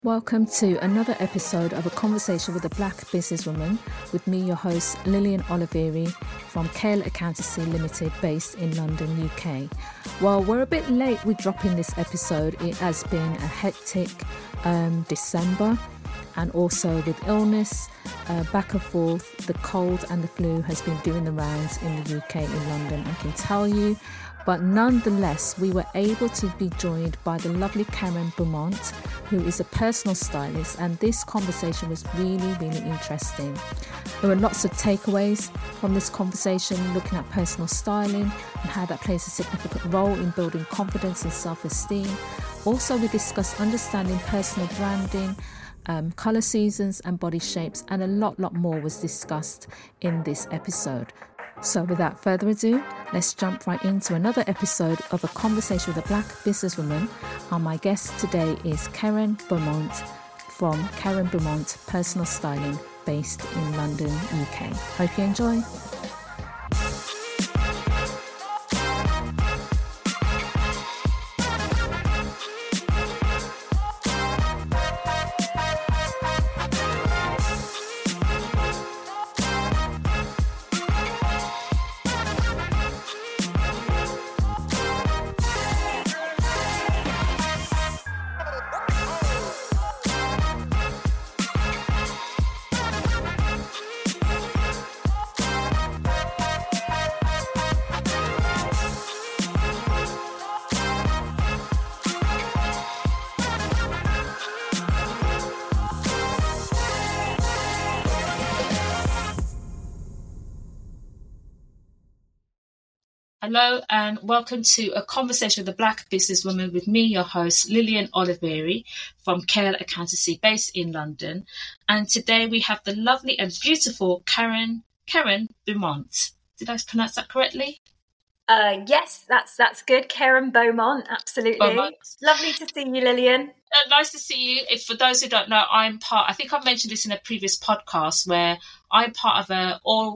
Welcome to another episode of A Conversation with a Black Businesswoman with me, your host, Lillian Oliveri from Kale Accountancy Limited based in London, UK. Well, we're a bit late with dropping this episode. It has been a hectic December, and also with illness, back and forth, the cold and the flu has been doing the rounds in the UK, in London, I can tell you. But nonetheless, we were able to be joined by the lovely Karen Beaumont, who is a personal stylist, and this conversation was really, really interesting. There were lots of takeaways from this conversation, looking at personal styling and how that plays a significant role in building confidence and self-esteem. Also, we discussed understanding personal branding, colour seasons and body shapes, and a lot more was discussed in this episode. So without further ado, let's jump right into another episode of A Conversation with a Black Businesswoman. And my guest today is Karen Beaumont from Karen Beaumont Personal Styling based in London, UK. Hope you enjoy. Hello and welcome to A Conversation with a Black Businesswoman with me, your host, Lillian Oliveri from Kale Accountancy based in London. And today we have the lovely and beautiful Karen Beaumont. Did I pronounce that correctly? Yes, that's good. Karen Beaumont, absolutely. Beaumont. Lovely to see you, Lillian. Nice to see you. For those who don't know, I think I've mentioned this in a previous podcast where I'm part of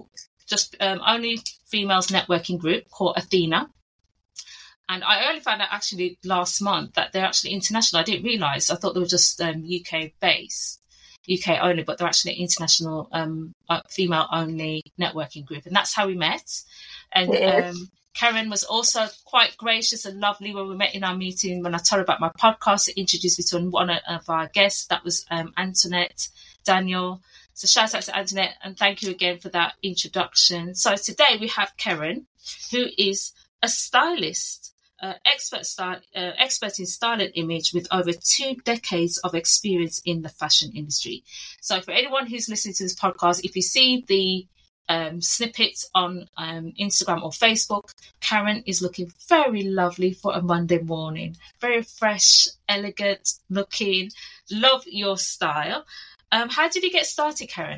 only females networking group called Athena, and I only found out actually last month that they're actually international. I didn't realise. I thought they were just UK based, UK only, but they're actually international female only networking group, and that's how we met. And Karen was also quite gracious and lovely when we met in our meeting. When I told her about my podcast, it introduced me to one of our guests. That was Antoinette Daniel. So shout out to Antoinette, and thank you again for that introduction. So today we have Karen, who is a stylist, expert in style and image with over 2 decades of experience in the fashion industry. So for anyone who's listening to this podcast, if you see the snippets on Instagram or Facebook, Karen is looking very lovely for a Monday morning. Very fresh, elegant looking. Love your style. How did you get started, Karen?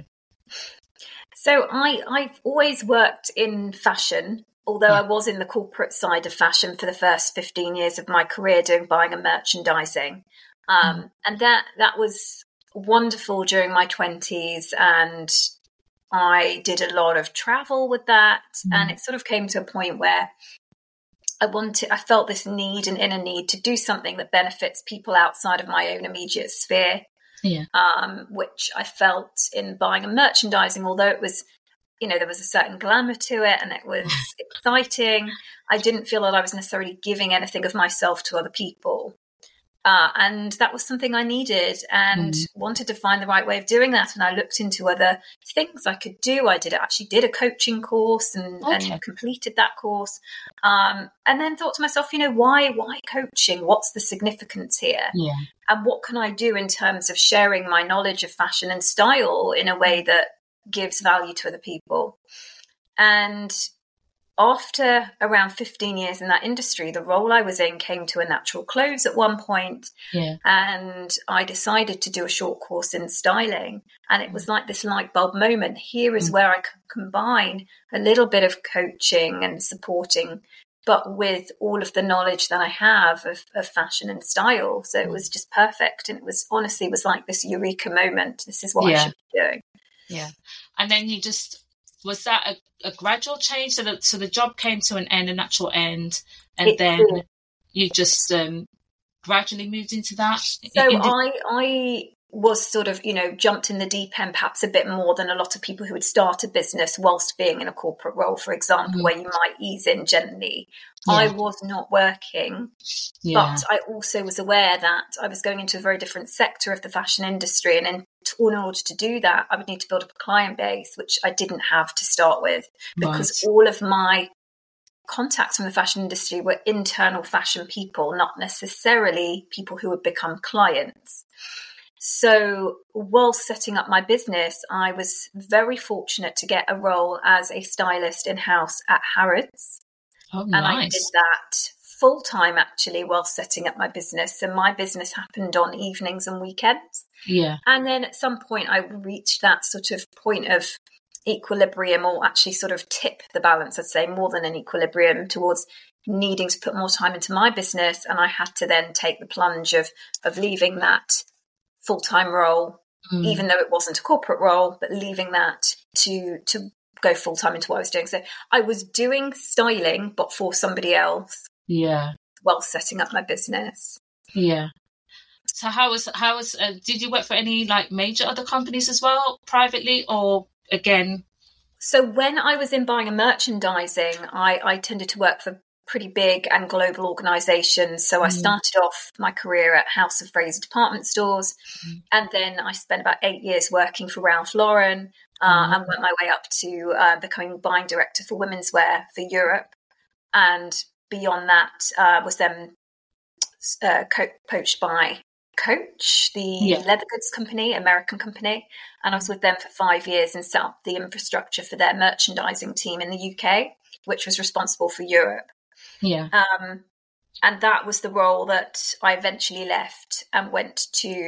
So I've always worked in fashion, although I was in the corporate side of fashion for the first 15 years of my career doing buying and merchandising. And that was wonderful during my 20s, and I did a lot of travel with that. And it sort of came to a point where I felt this need, an inner need to do something that benefits people outside of my own immediate sphere. Yeah. Which I felt in buying and merchandising, although it was, there was a certain glamour to it and it was exciting. I didn't feel that I was necessarily giving anything of myself to other people. And that was something I needed and wanted to find the right way of doing that. And I looked into other things I could do. I actually did a coaching course and completed that course. And then thought to myself, why coaching? What's the significance here? Yeah. And what can I do in terms of sharing my knowledge of fashion and style in a way that gives value to other people? And after around 15 years in that industry, the role I was in came to a natural close at one point. Yeah. And I decided to do a short course in styling. And it was like this light bulb moment. Here is where I could combine a little bit of coaching and supporting, but with all of the knowledge that I have of fashion and style. So it was just perfect. And it was like this eureka moment. This is what I should be doing. Yeah. And then was that a gradual change? So the job came to an end, a natural end, and then you just gradually moved into that? So I was sort of, jumped in the deep end perhaps a bit more than a lot of people who would start a business whilst being in a corporate role, for example, where you might ease in gently. Yeah. I was not working, but I also was aware that I was going into a very different sector of the fashion industry. And in order to do that, I would need to build up a client base, which I didn't have to start with, because all of my contacts from the fashion industry were internal fashion people, not necessarily people who would become clients. So while setting up my business, I was very fortunate to get a role as a stylist in-house at Harrods. Oh, nice. And I did that full-time, actually, while setting up my business. So my business happened on evenings and weekends. Yeah. And then at some point, I reached that sort of point of equilibrium, or actually sort of tip the balance, I'd say, more than an equilibrium, towards needing to put more time into my business. And I had to then take the plunge of leaving that full-time role, even though it wasn't a corporate role, but leaving that to go full-time into what I was doing. So I was doing styling, but for somebody else. Yeah. While setting up my business. Yeah. So how was did you work for any like major other companies as well, privately, or again? So when I was in buying and merchandising, I tended to work for pretty big and global organizations. So I started off my career at House of Fraser department stores, and then I spent about 8 years working for Ralph Lauren, and went my way up to becoming buying director for women's wear for Europe. And beyond that, was then poached by Coach, the leather goods company, American company. And I was with them for 5 years and set up the infrastructure for their merchandising team in the UK, which was responsible for Europe. Yeah. And that was the role that I eventually left and went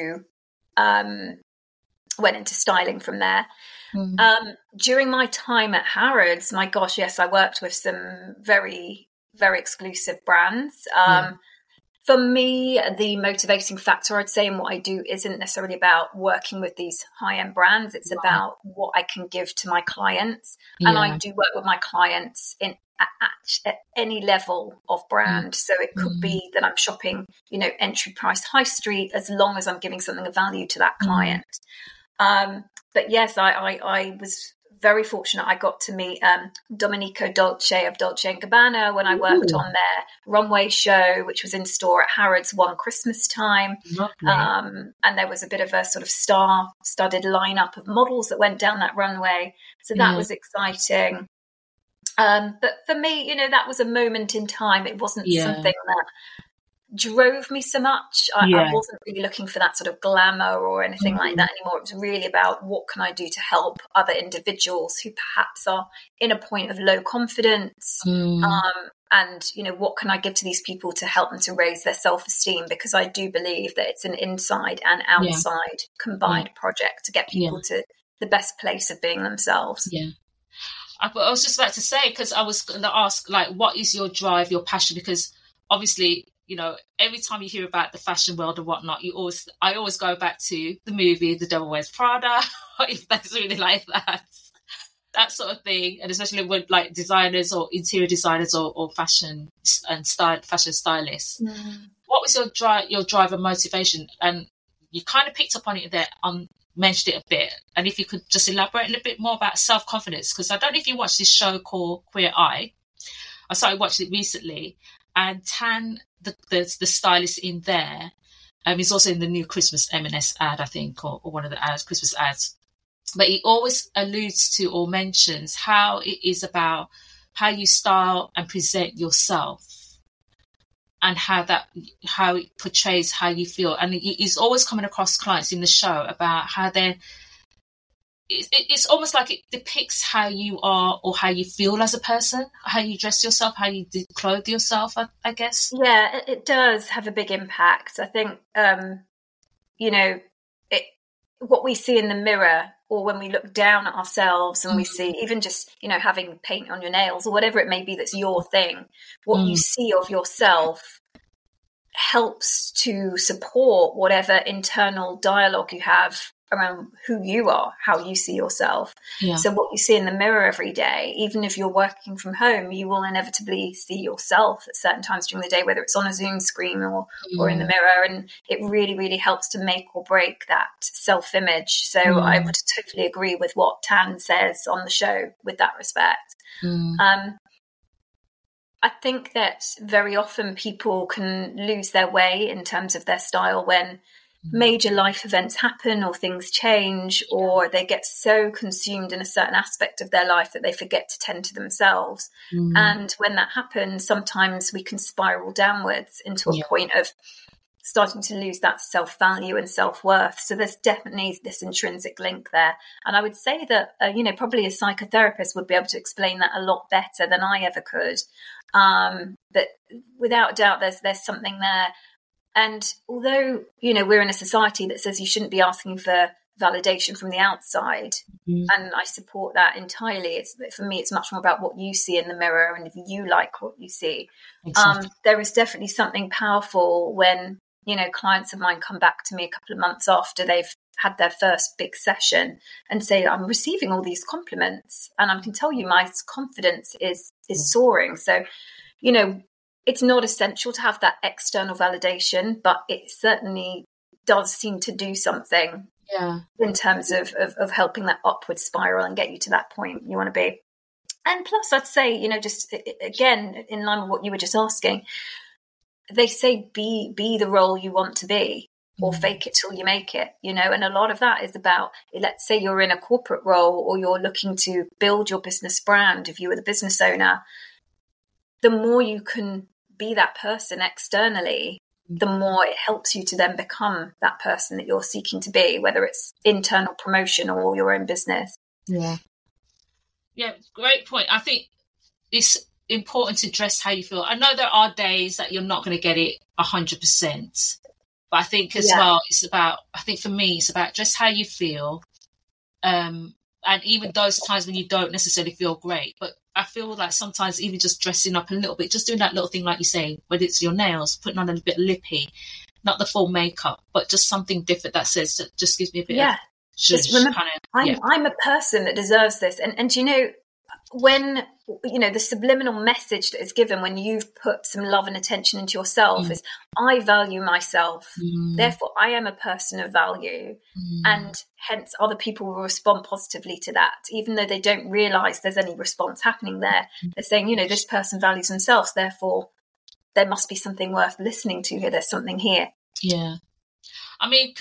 into styling from there. During my time at Harrods, my gosh, yes, I worked with some very, very exclusive brands. For me, the motivating factor, I'd say, in what I do isn't necessarily about working with these high-end brands. It's about what I can give to my clients. And I do work with my clients at any level of brand. So it could be that I'm shopping, entry price high street, as long as I'm giving something of value to that client. But yes, I was very fortunate. I got to meet Domenico Dolce of Dolce & Gabbana when I worked on their runway show, which was in store at Harrods one Christmas time. And there was a bit of a sort of star-studded lineup of models that went down that runway. So that was exciting. But for me, that was a moment in time. It wasn't something that drove me so much. I wasn't really looking for that sort of glamour or anything like that anymore. It was really about what can I do to help other individuals who perhaps are in a point of low confidence, and what can I give to these people to help them to raise their self-esteem, because I do believe that it's an inside and outside combined project to get people to the best place of being themselves. I was just about to say, because I was going to ask, like, what is your drive, your passion? Because obviously, every time you hear about the fashion world and whatnot, I always go back to the movie The Devil Wears Prada, if that's really like that sort of thing. And especially with like designers or interior designers or fashion and fashion stylists. What was your drive and motivation? And you kind of picked up on it there, mentioned it a bit. And if you could just elaborate a little bit more about self-confidence, because I don't know if you watched this show called Queer Eye. I started watching it recently, and Tan, the stylist in there, he's also in the new Christmas M&S ad, I think, or one of the Christmas ads. But he always alludes to or mentions how it is about how you style and present yourself, and how it portrays how you feel. And he's always coming across clients in the show about how it's almost like it depicts how you are or how you feel as a person, how you dress yourself, how you clothe yourself, I guess. Yeah, it does have a big impact. I think, what we see in the mirror, or when we look down at ourselves and we see even just, having paint on your nails or whatever it may be that's your thing, what you see of yourself helps to support whatever internal dialogue you have around who you are, how you see yourself. Yeah. So what you see in the mirror every day, even if you're working from home, you will inevitably see yourself at certain times during the day, whether it's on a Zoom screen or in the mirror. And it really, really helps to make or break that self-image. So I would totally agree with what Tan says on the show with that respect. I think that very often people can lose their way in terms of their style when major life events happen or things change, or they get so consumed in a certain aspect of their life that they forget to tend to themselves. And when that happens, sometimes we can spiral downwards into a point of starting to lose that self-value and self-worth. So there's definitely this intrinsic link there. And I would say that, probably a psychotherapist would be able to explain that a lot better than I ever could. But without doubt, there's something there. And although, we're in a society that says you shouldn't be asking for validation from the outside, and I support that entirely. For me, it's much more about what you see in the mirror and if you like what you see. Exactly. There is definitely something powerful when, clients of mine come back to me a couple of months after they've had their first big session and say, I'm receiving all these compliments and I can tell you my confidence is soaring. So, it's not essential to have that external validation, but it certainly does seem to do something in terms of helping that upward spiral and get you to that point you want to be. And plus, I'd say, just again, in line with what you were just asking, they say be the role you want to be, or fake it till you make it, and a lot of that is about, let's say you're in a corporate role or you're looking to build your business brand. If you were the business owner, the more you can be that person externally, the more it helps you to then become that person that you're seeking to be, whether it's internal promotion or your own business. Yeah, great point. I think it's important to dress how you feel. I know there are days that you're not going to get it 100%, but I think as well, I think for me, it's about dress how you feel. And even those times when you don't necessarily feel great, but I feel like sometimes even just dressing up a little bit, just doing that little thing like you say, whether it's your nails, putting on a bit lippy, not the full makeup, but just something different that says, that just gives me a bit of just remember, I'm a person that deserves this. And when the subliminal message that is given when you've put some love and attention into yourself is, I value myself, therefore I am a person of value, and hence other people will respond positively to that, even though they don't realize there's any response happening there. They're saying, this person values themselves, therefore there must be something worth listening to here. There's something here. I mean,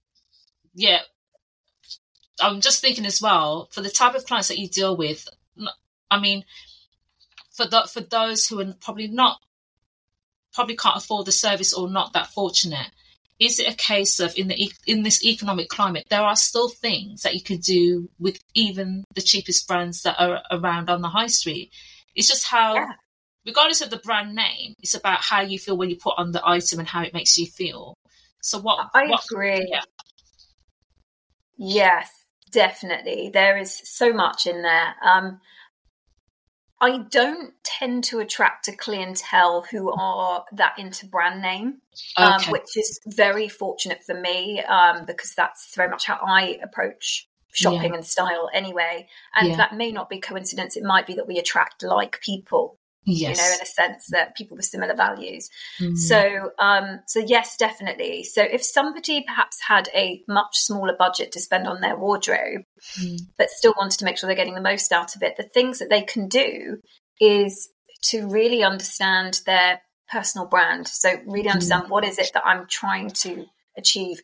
I'm just thinking as well, for the type of clients that you deal with, I mean, for those who are probably can't afford the service or not that fortunate, is it a case of in this economic climate, there are still things that you could do with even the cheapest brands that are around on the high street? It's just how, regardless of the brand name, it's about how you feel when you put on the item and how it makes you feel. So I agree. Yes, definitely. There is so much in there. I don't tend to attract a clientele who are that into brand name, which is very fortunate for me, because that's very much how I approach shopping and style anyway. And that may not be coincidence. It might be that we attract like people, in a sense, that people with similar values. So yes, definitely. So if somebody perhaps had a much smaller budget to spend on their wardrobe, but still wanted to make sure they're getting the most out of it, the things that they can do is to really understand their personal brand. So really understand, what is it that I'm trying to achieve?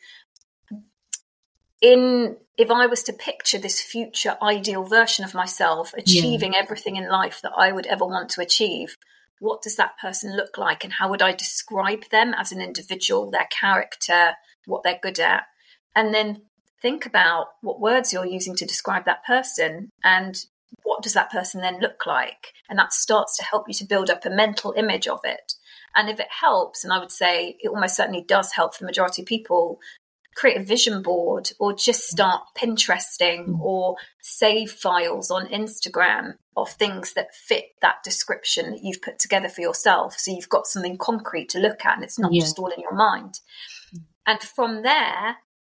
If I was to picture this future ideal version of myself achieving everything in life that I would ever want to achieve, what does that person look like, and how would I describe them as an individual, their character, what they're good at? And then think about what words you're using to describe that person, and what does that person then look like? And that starts to help you to build up a mental image of it. And if it helps, and I would say it almost certainly does help for the majority of people, create a vision board, or just start Pinteresting or save files on Instagram of things that fit that description that you've put together for yourself. So you've got something concrete to look at, and it's not just all in your mind. And from there,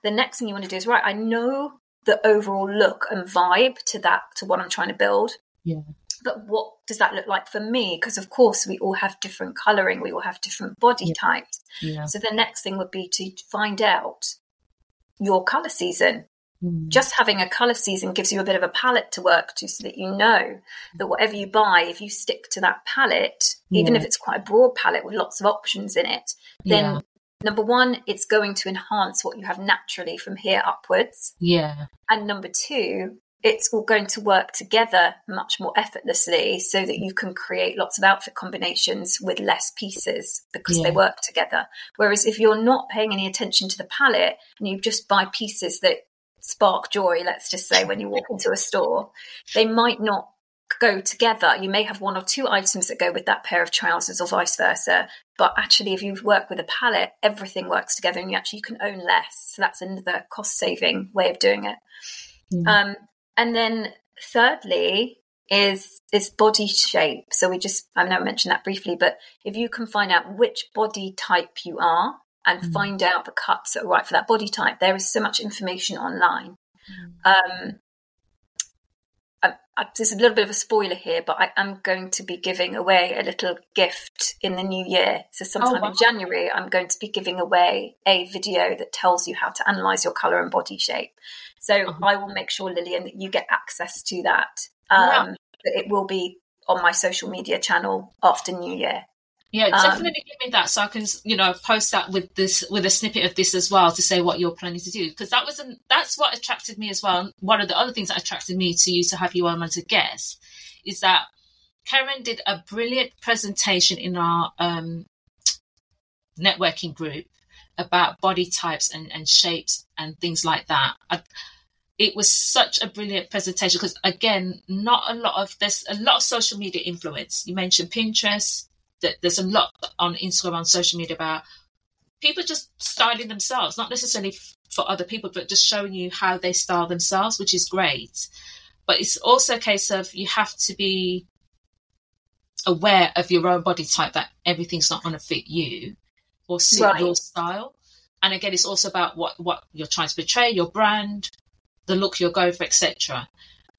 the next thing you want to do is, right, I know the overall look and vibe to what I'm trying to build. Yeah. But what does that look like for me? Because of course we all have different colouring, we all have different body types. Yeah. So the next thing would be to find out your colour season. Just having a colour season gives you a bit of a palette to work to, so that you know that whatever you buy, if you stick to that palette, even if it's quite a broad palette with lots of options in it, then number one, it's going to enhance what you have naturally from here upwards. Yeah. And number two, it's all going to work together much more effortlessly, so that you can create lots of outfit combinations with less pieces because they work together. Whereas if you're not paying any attention to the palette and you just buy pieces that spark joy, let's just say, when you walk into a store, they might not go together. You may have one or two items that go with that pair of trousers or vice versa. But actually, if you work with a palette, everything works together and you can own less. So that's another cost saving way of doing it. And then thirdly is body shape. So I know I mentioned that briefly, but if you can find out which body type you are and find out the cuts that are right for that body type, there is so much information online. There's a little bit of a spoiler here, but I am going to be giving away a little gift in the new year. So sometime in January, I'm going to be giving away a video that tells you how to analyse your colour and body shape. So I will make sure, Lillian, that you get access to that. But it will be on my social media channel after New Year. Yeah, definitely give me that so I can, post that with a snippet of this as well to say what you're planning to do, because that's what attracted me as well. One of the other things that attracted me to you to have you on as a guest is that Karen did a brilliant presentation in our networking group about body types and shapes and things like that. It was such a brilliant presentation because, again, there's a lot of social media influence. You mentioned Pinterest. There's a lot on Instagram, on social media, about people just styling themselves, not necessarily for other people, but just showing you how they style themselves, which is great. But it's also a case of you have to be aware of your own body type, that everything's not going to fit you or suit your style. And again, it's also about what you're trying to portray, your brand, the look you're going for, etc.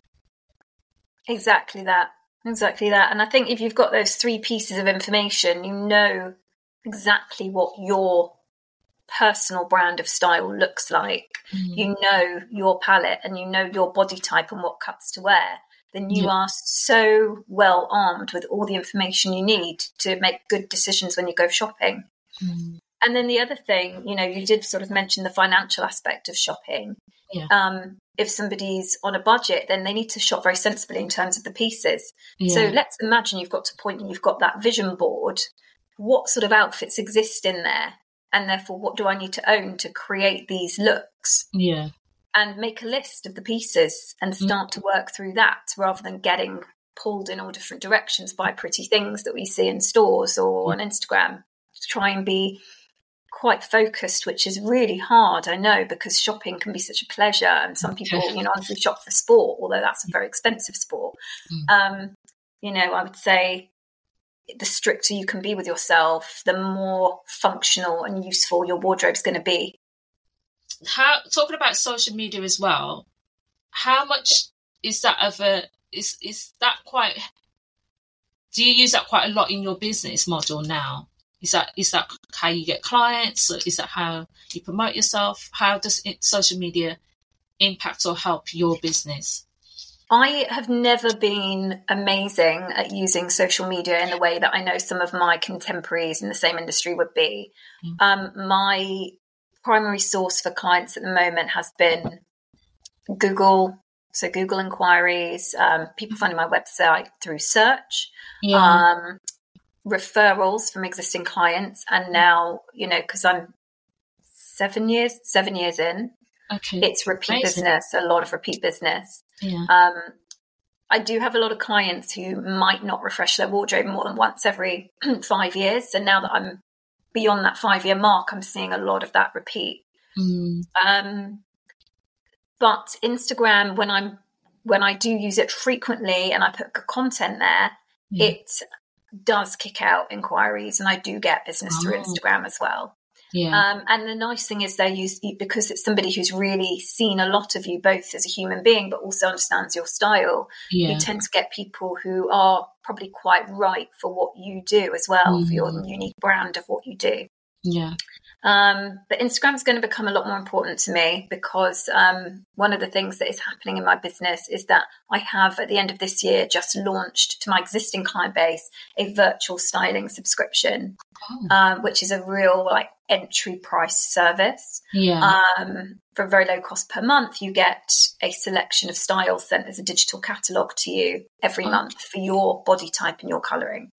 Exactly that. And I think if you've got those three pieces of information, you know exactly what your personal brand of style looks like. You know your palette and you know your body type and what cuts to wear. Then you are so well armed with all the information you need to make good decisions when you go shopping. And then the other thing, you did sort of mention the financial aspect of shopping. If somebody's on a budget, then they need to shop very sensibly in terms of the pieces. So let's imagine you've got to a point and you've got that vision board. What sort of outfits exist in there? And therefore, what do I need to own to create these looks? And make a list of the pieces and start to work through that, rather than getting pulled in all different directions by pretty things that we see in stores or on Instagram. To try and be quite focused, which is really hard, I know, because shopping can be such a pleasure, and some people honestly shop for sport, although that's a very expensive sport. I would say the stricter you can be with yourself, the more functional and useful your wardrobe's going to be. Talking about social media as well, how much is that is that quite, do you use that quite a lot in your business model now? Is that how you get clients? Is that how you promote yourself? How does social media impact or help your business? I have never been amazing at using social media in the way that I know some of my contemporaries in the same industry would be. My primary source for clients at the moment has been Google. So Google inquiries, people finding my website through search. Referrals from existing clients, and now because I'm 7 years in, it's repeat business, a lot of repeat business. I do have a lot of clients who might not refresh their wardrobe more than once every 5 years, and now that I'm beyond that 5-year mark, I'm seeing a lot of that repeat. But Instagram, when I do use it frequently and I put good content there, it does kick out inquiries, and I do get business through Instagram as well. And the nice thing is because it's somebody who's really seen a lot of you, both as a human being, but also understands your style. You tend to get people who are probably quite right for what you do as well, for your unique brand of what you do. But Instagram is going to become a lot more important to me because one of the things that is happening in my business is that I have, at the end of this year, just launched to my existing client base a virtual styling subscription, which is a real entry price service. For a very low cost per month, you get a selection of styles sent as a digital catalogue to you every month for your body type and your colouring.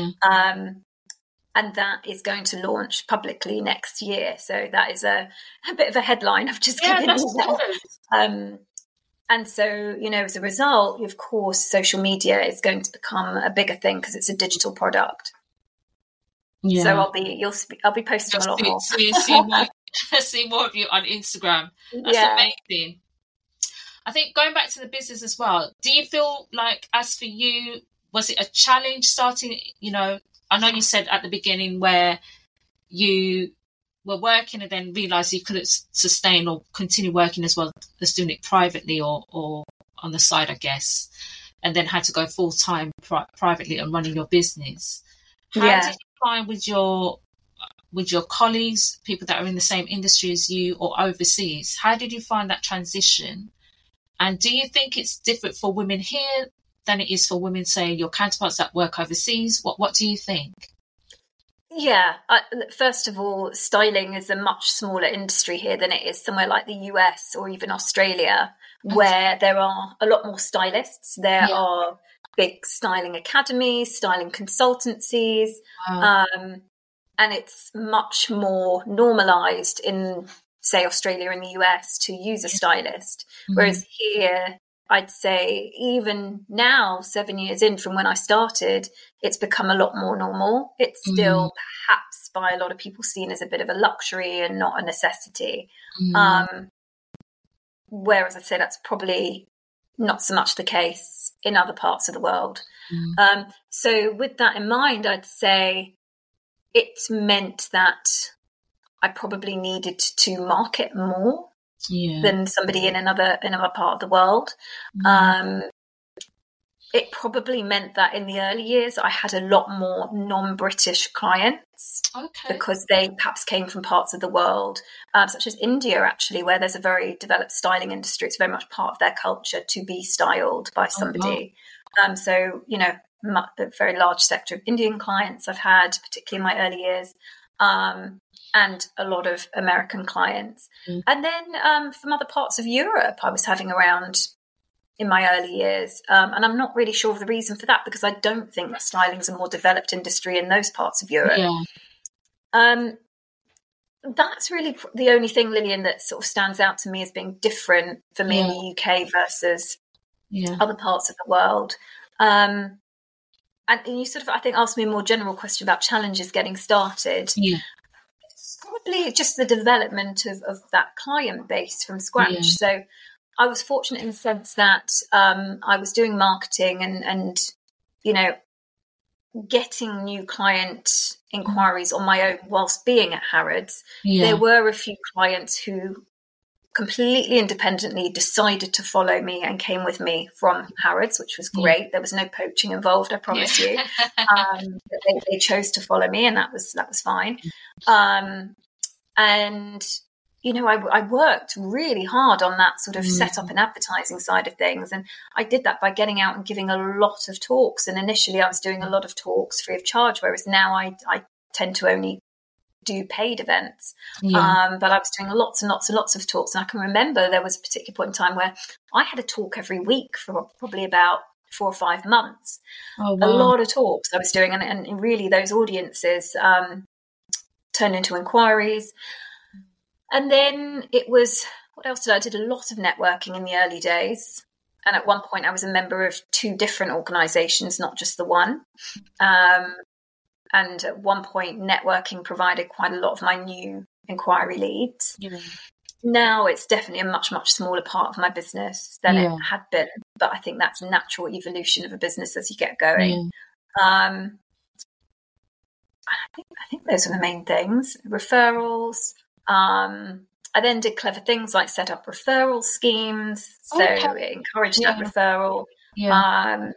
And that is going to launch publicly next year. So that is a bit of a headline I've just given you. And so, as a result, of course, social media is going to become a bigger thing because it's a digital product. So I'll be posting a lot more. See more of you on Instagram. That's amazing. I think going back to the business as well, do you feel like, as for you, was it a challenge starting, I know you said at the beginning where you were working and then realised you couldn't sustain or continue working as well as doing it privately or on the side, I guess, and then had to go full-time privately and running your business. How did you find with your colleagues, people that are in the same industry as you or overseas? How did you find that transition? And do you think it's different for women here than it is for women, say, your counterparts that work overseas? What do you think? First of all, styling is a much smaller industry here than it is somewhere like the US or even Australia, where there are a lot more stylists. There are big styling academies, styling consultancies, and it's much more normalized in, say, Australia and the US to use a stylist. Whereas here, I'd say even now, 7 years in from when I started, it's become a lot more normal. It's still perhaps by a lot of people seen as a bit of a luxury and not a necessity. Whereas I say that's probably not so much the case in other parts of the world. So with that in mind, I'd say it meant that I probably needed to market more than somebody in another part of the world. It probably meant that in the early years I had a lot more non-British clients because they perhaps came from parts of the world, such as India, actually, where there's a very developed styling industry. It's very much part of their culture to be styled by somebody. So, a very large sector of Indian clients I've had, particularly in my early years. And a lot of American clients. And then from other parts of Europe, I was having around in my early years. And I'm not really sure of the reason for that, because I don't think that styling is a more developed industry in those parts of Europe. That's really the only thing, Lillian, that sort of stands out to me as being different for me in the UK versus other parts of the world. And you sort of, I think, asked me a more general question about challenges getting started. Probably just the development of that client base from scratch. So I was fortunate in the sense that I was doing marketing and getting new client inquiries on my own whilst being at Harrods. There were a few clients who completely independently decided to follow me and came with me from Harrods, which was great. There was no poaching involved, I promise you. They chose to follow me, and that was fine. And I worked really hard on that sort of setup and advertising side of things, and I did that by getting out and giving a lot of talks. And initially, I was doing a lot of talks free of charge, whereas now I tend to only do paid events. But I was doing lots and lots and lots of talks. And I can remember there was a particular point in time where I had a talk every week for probably about 4 or 5 months. A lot of talks I was doing, and really those audiences turned into inquiries. And then it was, what else did I did a lot of networking in the early days. And at one point I was a member of 2 different organisations, not just the one. And at one point, networking provided quite a lot of my new inquiry leads. Now it's definitely a much, much smaller part of my business than it had been. But I think that's a natural evolution of a business as you get going. I think those are the main things. Referrals. I then did clever things like set up referral schemes, so it encouraged that referral. Yeah.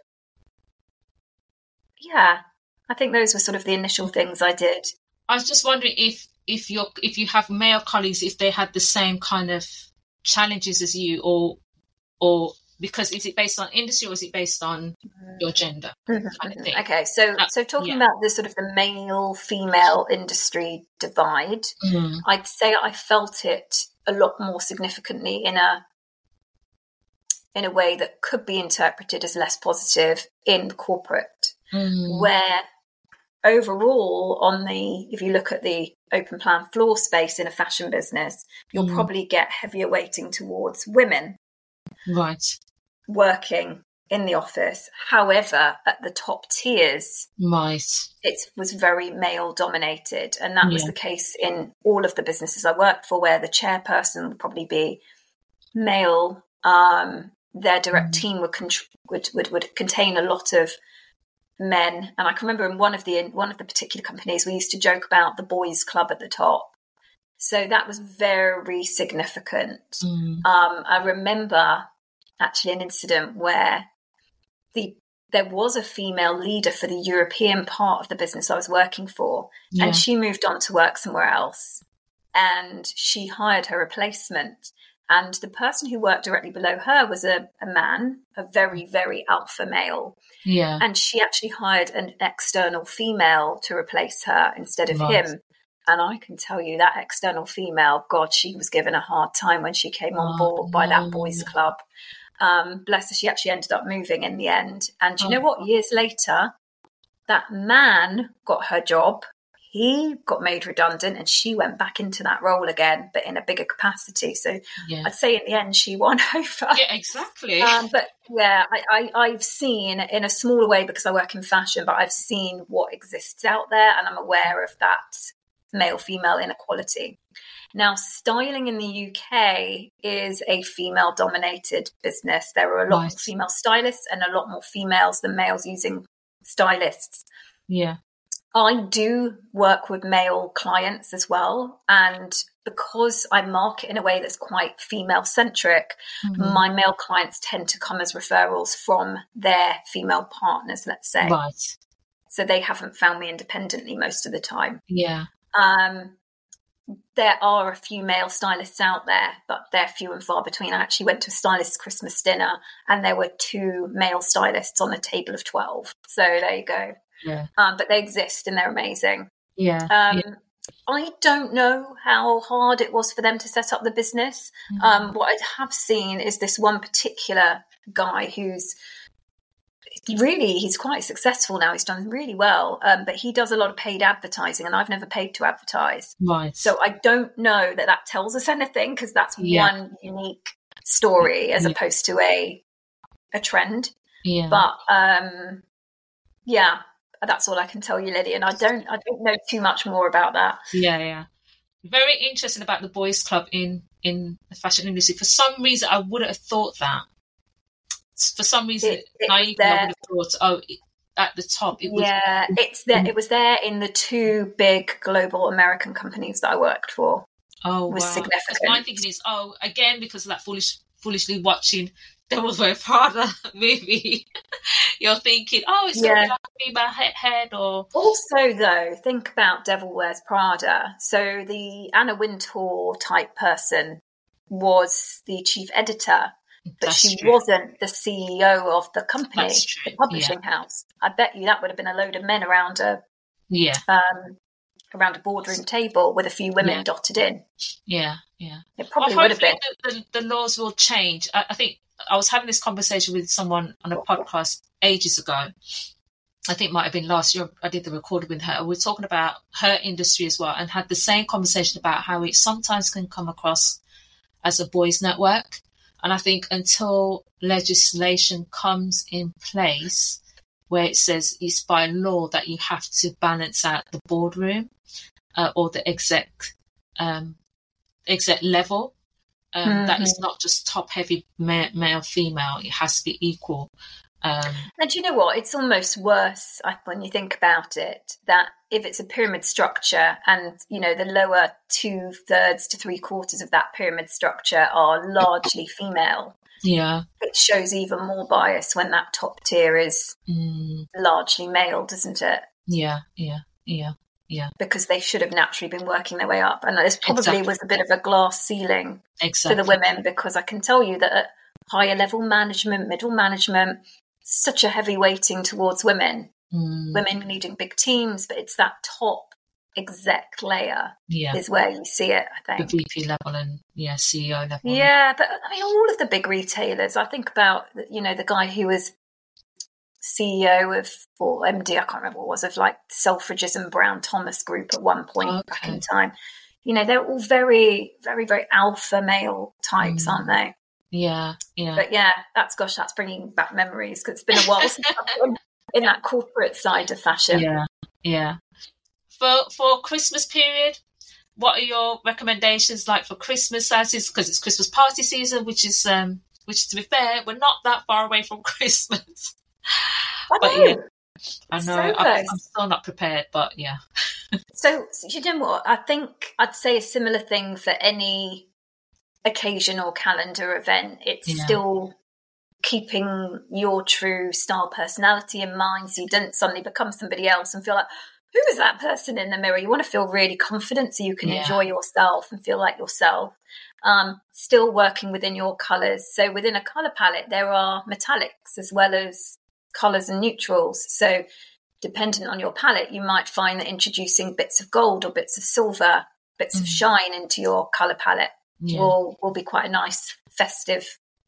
I think those were sort of the initial things I did. I was just wondering if you have male colleagues, if they had the same kind of challenges as you, or because is it based on industry or is it based on your gender kind of thing? Okay, so talking about the sort of the male-female industry divide, I'd say I felt it a lot more significantly in a way that could be interpreted as less positive in corporate, where overall if you look at the open plan floor space in a fashion business, you'll probably get heavier weighting towards women. Right. Working in the office. However, at the top tiers, it was very male dominated. And that was the case in all of the businesses I worked for, where the chairperson would probably be male. Their direct team would contain a lot of men. And I can remember in one of the particular companies, we used to joke about the boys' club at the top. So that was very significant. I remember actually an incident where there was a female leader for the European part of the business I was working for, and she moved on to work somewhere else, and she hired her replacement. And the person who worked directly below her was a man, a very, very alpha male. Yeah. And she actually hired an external female to replace her instead of him. And I can tell you that external female, God, she was given a hard time when she came on board by that boys' club. Bless her, she actually ended up moving in the end. And you know what? Years later, that man got her job. He got made redundant and she went back into that role again, but in a bigger capacity. So I'd say in the end, she won over. Yeah, exactly. But yeah, I've seen in a smaller way because I work in fashion, but I've seen what exists out there and I'm aware of that male-female inequality. Now, styling in the UK is a female-dominated business. There are a lot of female stylists and a lot more females than males using stylists. Yeah. I do work with male clients as well. And because I market in a way that's quite female-centric, my male clients tend to come as referrals from their female partners, let's say. Right. So they haven't found me independently most of the time. Yeah. There are a few male stylists out there, but they're few and far between. I actually went to a stylist's Christmas dinner and there were 2 male stylists on a table of 12. So there you go. Yeah. But they exist and they're amazing. Yeah. I don't know how hard it was for them to set up the business. What I have seen is this one particular guy who's he's quite successful now. He's done really well, but he does a lot of paid advertising and I've never paid to advertise. Right. So I don't know that tells us anything because that's one unique story as opposed to a trend. Yeah. But that's all I can tell you, Lydia. And I don't know too much more about that. Yeah. Very interesting about the boys' club in the fashion industry. For some reason, I wouldn't have thought that. For some reason, naively, I would have thought, at the top. It's there. It was there in the 2 big global American companies that I worked for. Oh, was significant. My thinking is, again, because of that foolishly watching Devil Wears Prada movie, you're thinking, it's going to be like a female head or... Also, though, think about Devil Wears Prada. So the Anna Wintour type person was the chief editor, but she wasn't the CEO of the company, the publishing house. I bet you that would have been a load of men around a boardroom table with a few women dotted in. Yeah. It probably would have been. The laws will change. I think I was having this conversation with someone on a podcast ages ago. I think it might have been last year. I did the recording with her. We were talking about her industry as well and had the same conversation about how it sometimes can come across as a boys' network. And I think until legislation comes in place where it says it's by law that you have to balance out the boardroom or the exec level, that is not just top heavy male female, it has to be equal. And do you know what? It's almost worse when you think about it, that if it's a pyramid structure and, you know, the lower 2/3 to 3/4 of that pyramid structure are largely female. Yeah. It shows even more bias when that top tier is largely male, doesn't it? Yeah. Because they should have naturally been working their way up. And this probably was a bit of a glass ceiling for the women, because I can tell you that at higher level management, middle management, such a heavy weighting towards women. Women leading big teams, but it's that top exec layer is where you see it, I think. The VP level and CEO level. Yeah, but I mean, all of the big retailers, I think about, you know, the guy who was CEO of, or MD, I can't remember what it was, of like Selfridges and Brown Thomas Group at one point back in time. You know, they're all very, very, very alpha male types, aren't they? Yeah. But that's bringing back memories, because it's been a while since I've been in that corporate side of fashion. Yeah. For Christmas period, what are your recommendations like for Christmas? Because it's Christmas party season, which is to be fair, we're not that far away from Christmas. I know. So I'm still not prepared, but yeah. So you know what? I think I'd say a similar thing for any occasion or calendar event. It's still keeping your true style personality in mind, so you don't suddenly become somebody else and feel like, who is that person in the mirror? You want to feel really confident so you can enjoy yourself and feel like yourself. Still working within your colours. So within a colour palette, there are metallics as well as colours and neutrals. So dependent on your palette, you might find that introducing bits of gold or bits of silver, bits of shine into your colour palette will be quite a nice festive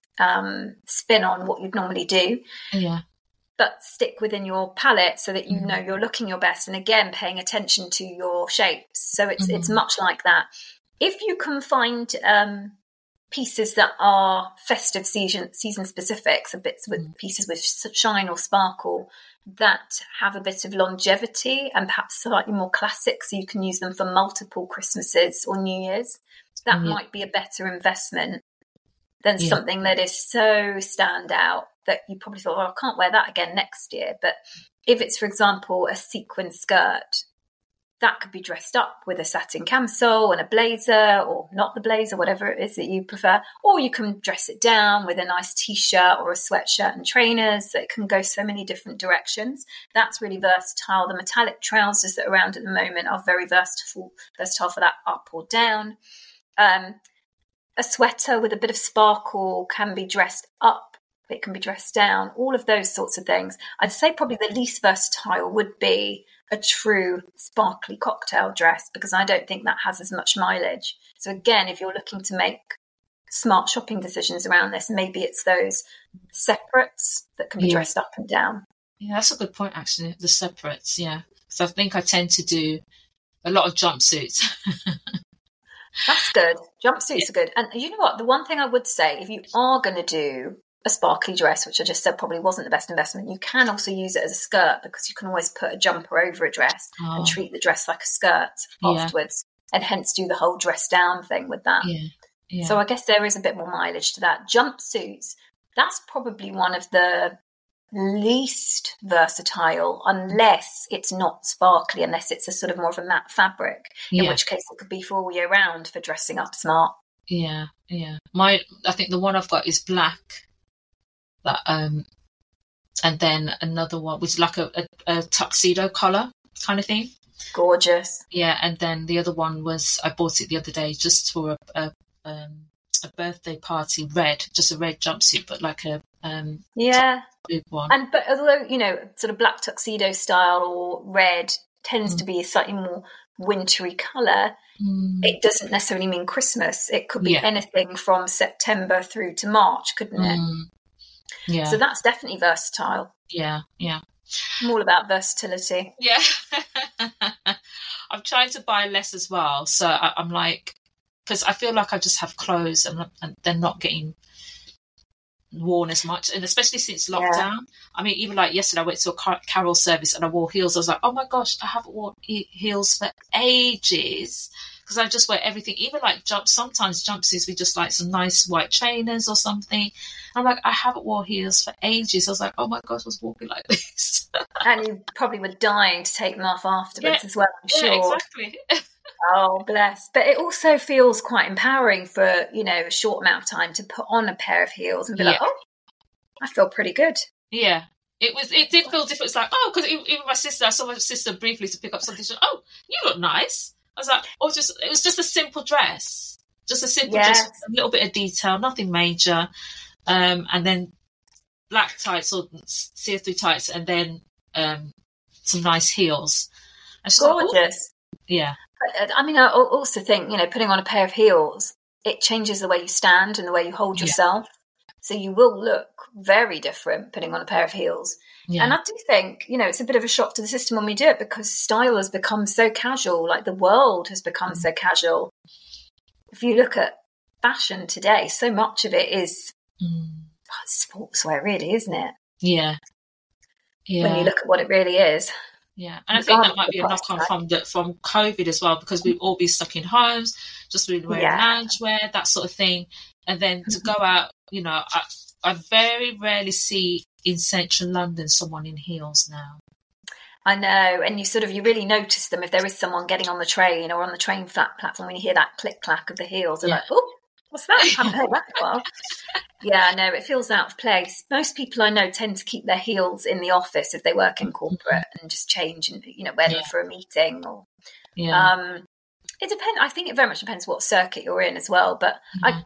spin on what you'd normally do. But stick within your palette so that you know you're looking your best, and again paying attention to your shapes. So it's much like that. If you can find pieces that are festive season specific, so pieces with shine or sparkle that have a bit of longevity and perhaps slightly more classic, so you can use them for multiple Christmases or New Year's, that might be a better investment than something that is so stand out that you probably thought, well, I can't wear that again next year. But if it's, for example, a sequin skirt, that could be dressed up with a satin camisole and a blazer, or not the blazer, whatever it is that you prefer. Or you can dress it down with a nice T-shirt or a sweatshirt and trainers. So it can go so many different directions. That's really versatile. The metallic trousers that are around at the moment are very versatile for that up or down. A sweater with a bit of sparkle can be dressed up. It can be dressed down. All of those sorts of things. I'd say probably the least versatile would be a true sparkly cocktail dress, because I don't think that has as much mileage. So again, if you're looking to make smart shopping decisions around this, maybe it's those separates that can be dressed up and down. Yeah, that's a good point, actually. The separates, So I think I tend to do a lot of jumpsuits. That's good. Jumpsuits are good. And you know what? The one thing I would say, if you are going to do a sparkly dress, which I just said probably wasn't the best investment, you can also use it as a skirt, because you can always put a jumper over a dress and treat the dress like a skirt afterwards, and hence do the whole dress down thing with that. So I guess there is a bit more mileage to that. Jumpsuits, that's probably one of the least versatile, unless it's not sparkly, unless it's a sort of more of a matte fabric, in which case it could be for all year round for dressing up smart. I think the one I've got is black, that and then another one which is like a tuxedo collar kind of thing. Gorgeous. And then the other one was, I bought it the other day just for a birthday party, just a red jumpsuit, but like a big one. And but although, you know, sort of black tuxedo style or red tends to be a slightly more wintry colour, it doesn't necessarily mean Christmas. It could be anything from September through to March, couldn't it? So that's definitely versatile. I'm all about versatility. I'm trying to buy less as well, so I'm like, because I feel like I just have clothes and they're not getting worn as much, and especially since lockdown. I mean, even like yesterday I went to a carol service and I wore heels. I was like, oh my gosh, I haven't worn heels for ages, because I just wear everything, even like sometimes jumpsuits with just like some nice white trainers or something. I'm like, I haven't worn heels for ages. I was like, oh my gosh, I was walking like this. And you probably were dying to take them off afterwards as well, I'm sure. Yeah, exactly. Oh, bless. But it also feels quite empowering for, a short amount of time to put on a pair of heels and be like, oh, I feel pretty good. Yeah. It did feel different. It's like, oh, because even my sister, I saw my sister briefly to pick up something. She said, oh, you look nice. I was like, it was just a simple dress. Just a simple dress, a little bit of detail, nothing major. And then black tights or see-through tights, and then some nice heels. Gorgeous. Yeah. I mean, I also think, putting on a pair of heels, it changes the way you stand and the way you hold yourself. So you will look very different putting on a pair of heels. Yeah. And I do think, it's a bit of a shock to the system when we do it, because style has become so casual, like the world has become so casual. If you look at fashion today, so much of it is sportswear, really, isn't it? Yeah. When you look at what it really is. Yeah, and I think that might be a knock-on from COVID as well, because we've all been stuck in homes, just really wearing loungewear, that sort of thing. And then to go out, I very rarely see in central London someone in heels now. I know, and you really notice them if there is someone getting on the train or on the train platform, when you hear that click-clack of the heels, they're like, oh, what's that? I haven't heard that for a while. Yeah, no, it feels out of place. Most people I know tend to keep their heels in the office if they work in corporate and just change and, wear them for a meeting or... it depends. I think it very much depends what circuit you're in as well. But,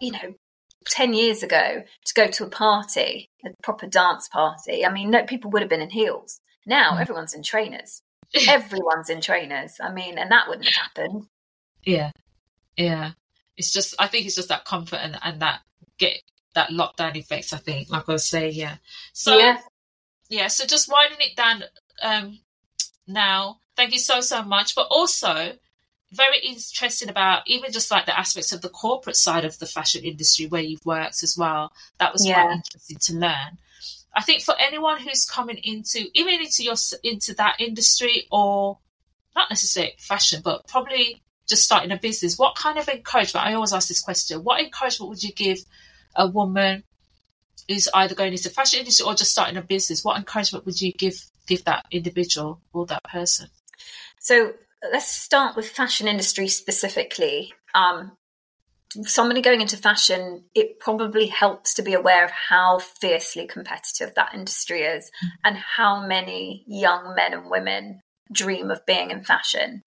10 years ago, to go to a party, a proper dance party, I mean, no, people would have been in heels. Now everyone's in trainers. Everyone's in trainers. I mean, and that wouldn't have happened. Yeah. Yeah. I think it's just that comfort and that that lockdown effects, I think, like I was saying, So, so just winding it down now. Thank you so much. But also, very interested about even just like the aspects of the corporate side of the fashion industry where you've worked as well. That was quite interesting to learn. I think for anyone who's coming into that industry, or not necessarily fashion, but probably just starting a business, what kind of encouragement, I always ask this question, what encouragement would you give a woman who's either going into the fashion industry or just starting a business? What encouragement would you give that individual or that person? So let's start with fashion industry specifically. Somebody going into fashion, it probably helps to be aware of how fiercely competitive that industry is and how many young men and women dream of being in fashion.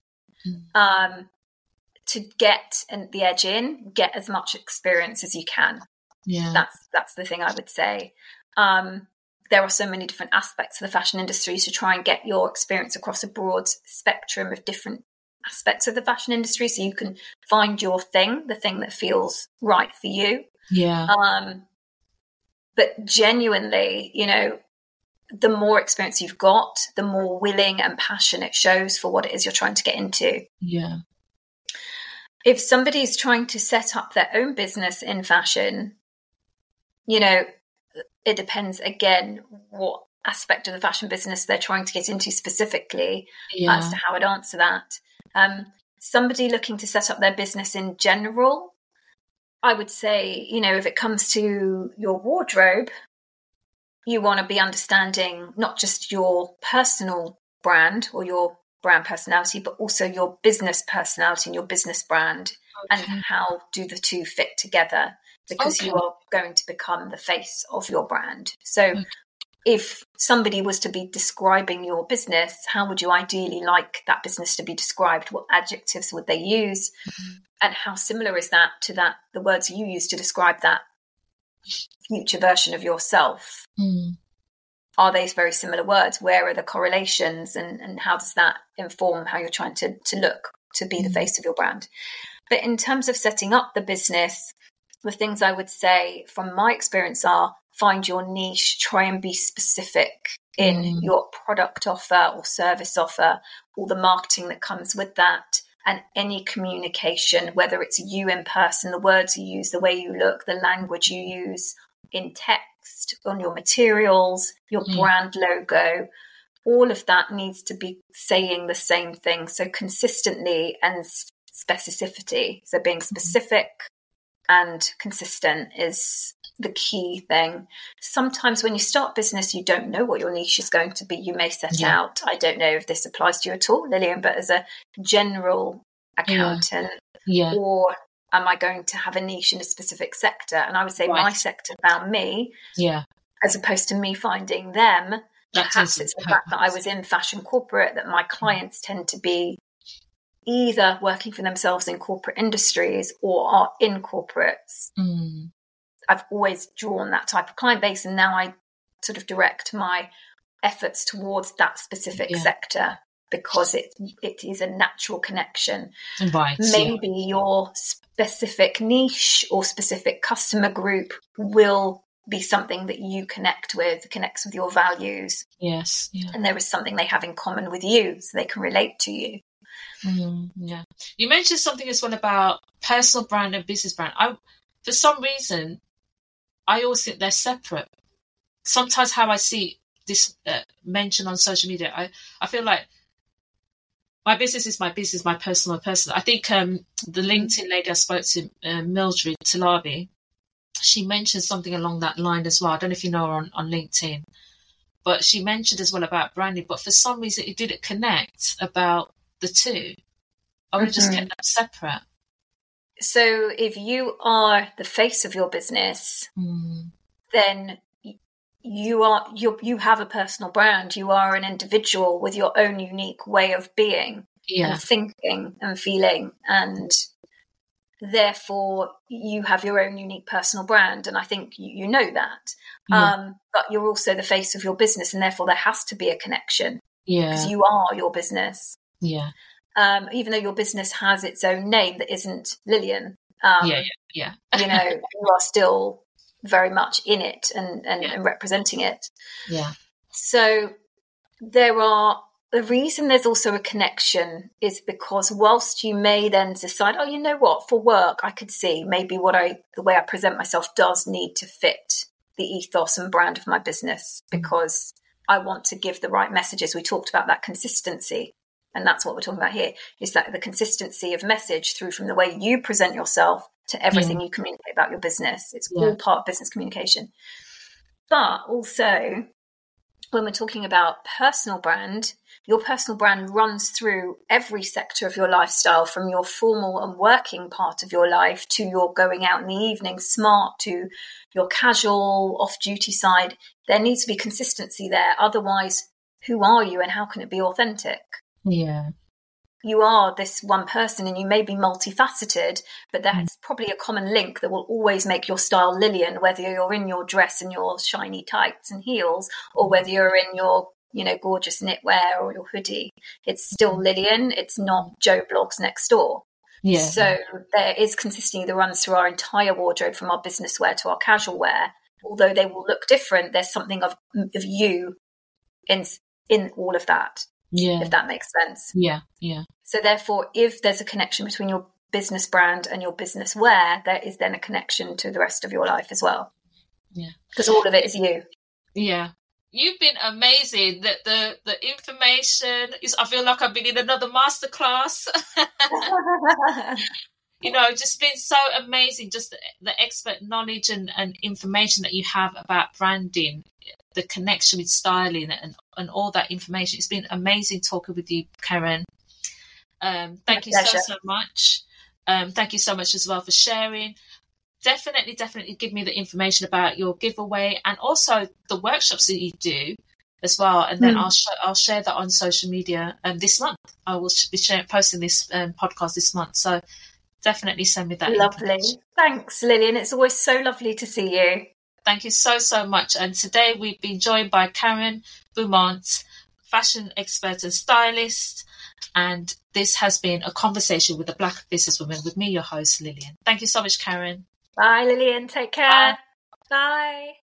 To get the edge in, get as much experience as you can. Yeah, that's the thing I would say. There are so many different aspects of the fashion industry, to try and get your experience across a broad spectrum of different aspects of the fashion industry, so you can find your thing, the thing that feels right for you. Yeah. But genuinely, the more experience you've got, the more willing and passion it shows for what it is you're trying to get into. Yeah. If somebody's trying to set up their own business in fashion, it depends, again, what aspect of the fashion business they're trying to get into specifically as to how I'd answer that. Somebody looking to set up their business in general, I would say, if it comes to your wardrobe, you want to be understanding not just your personal brand or your brand personality, but also your business personality and your business brand, and how do the two fit together, because you are going to become the face of your brand. So if somebody was to be describing your business, how would you ideally like that business to be described? What adjectives would they use? And how similar is that to the words you use to describe that future version of yourself? Are they very similar words? Where are the correlations, and how does that inform how you're trying to look to be the face of your brand? But in terms of setting up the business, the things I would say from my experience are: find your niche, try and be specific in your product offer or service offer, all the marketing that comes with that, and any communication, whether it's you in person, the words you use, the way you look, the language you use in text, on your materials, your brand logo, all of that needs to be saying the same thing. So consistently and specificity. So being specific and consistent is the key thing. Sometimes when you start business, you don't know what your niche is going to be. You may set out, I don't know if this applies to you at all, Lillian, but as a general accountant, or am I going to have a niche in a specific sector? And I would say my sector found me, as opposed to me finding them. Perhaps it's the fact that I was in fashion corporate, that my clients tend to be either working for themselves in corporate industries or are in corporates. I've always drawn that type of client base, and now I sort of direct my efforts towards that specific sector because it is a natural connection. Maybe your specific niche or specific customer group will be something that you connects with your values. And there is something they have in common with you, so they can relate to you. You mentioned something as well about personal brand and business brand. For some reason, I always think they're separate. Sometimes how I see this mentioned on social media, I feel like my business is my business, my personal person. I think the LinkedIn lady I spoke to, Mildred Talabi, she mentioned something along that line as well. I don't know if you know her on LinkedIn, but she mentioned as well about branding. But for some reason, it didn't connect about the two. I would have just kept them separate. So if you are the face of your business, then you have a personal brand. You are an individual with your own unique way of being and thinking and feeling, and therefore you have your own unique personal brand. And I think you know that. But you're also the face of your business, and therefore there has to be a connection because you are your business. Even though your business has its own name that isn't Lillian, you know, you are still very much in it and representing it. So the reason there's also a connection is because whilst you may then decide, oh, you know what, for work, I could see maybe the way I present myself does need to fit the ethos and brand of my business because I want to give the right messages. We talked about that consistency. And that's what we're talking about here, is that the consistency of message through from the way you present yourself to everything you communicate about your business. It's all part of business communication. But also, when we're talking about personal brand, your personal brand runs through every sector of your lifestyle, from your formal and working part of your life to your going out in the evening smart to your casual off-duty side. There needs to be consistency there. Otherwise, who are you and how can it be authentic? You are this one person and you may be multifaceted, but there's probably a common link that will always make your style Lillian, whether you're in your dress and your shiny tights and heels or whether you're in your, you know, gorgeous knitwear or your hoodie. It's still Lillian. It's not Joe Blogs next door. So there is consistency that runs through our entire wardrobe, from our business wear to our casual wear. Although they will look different, there's something of you in all of that. If that makes sense. So therefore, if there's a connection between your business brand and your business wear, there is then a connection to the rest of your life as well. Because all of it is you. You've been amazing. The information is, I feel like I've been in another masterclass. You know, just been so amazing, just the expert knowledge and information that you have about branding, the connection with styling and all that information. It's been amazing talking with you, Karen. Thank you so much. Thank you so much as well for sharing. Definitely give me the information about your giveaway and also the workshops that you do as well. And then I'll share that on social media this month. I will be posting this podcast this month. So definitely send me that. Lovely. Thanks, Lillian. It's always so lovely to see you. Thank you so much. And today we've been joined by Karen Beaumont, fashion expert and stylist. And this has been a conversation with a Black businesswoman with me, your host, Lillian. Thank you so much, Karen. Bye, Lillian. Take care. Bye. Bye.